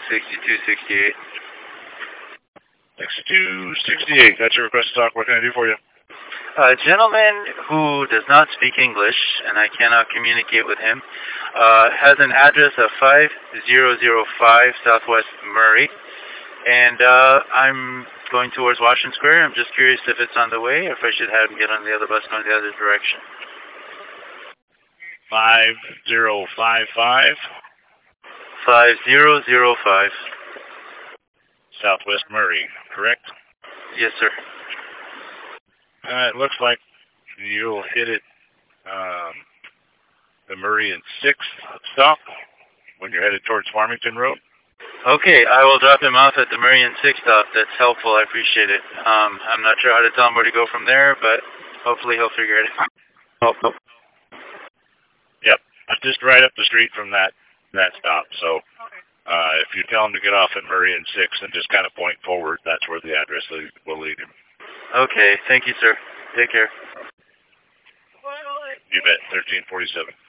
6268. 6268. That's your request to talk. What can I do for you? A gentleman who does not speak English, and I cannot communicate with him, has an address of 5005 Southwest Murray, and I'm going towards Washington Square. I'm just curious if it's on the way, or if I should have him get on the other bus going the other direction. 5055. 5005. Southwest Murray, correct? Yes, sir. It looks like you'll hit it, the Murray and 6th stop when you're headed towards Farmington Road. Okay, I will drop him off at the Murray and 6th stop. That's helpful. I appreciate it. I'm not sure how to tell him where to go from there, but hopefully he'll figure it out. Oh. Yep, just right up the street from that stop. So if you tell him to get off at Murray and 6th and just kind of point forward, that's where the address will lead him. Okay, thank you, sir. Take care. You bet. 1347.